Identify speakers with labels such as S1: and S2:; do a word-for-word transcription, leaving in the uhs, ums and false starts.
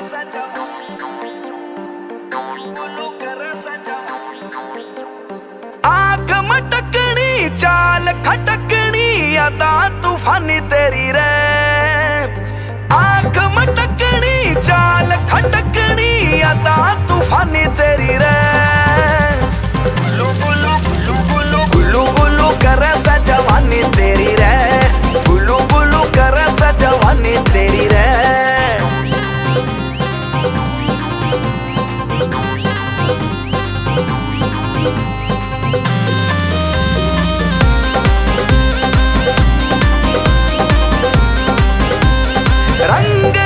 S1: सजा गुलू कर सजा आंख मटकनी चाल खटकनी अदा तूफानी तेरी रे आंख मटकनी चाल खटकनी अदा तूफानी तेरी रे गुलू गुलू गुलू गुलू गुलू गुलू कर सजवानी तेरी रे गुलू गुलू कर सजवानी तेरी रे रंग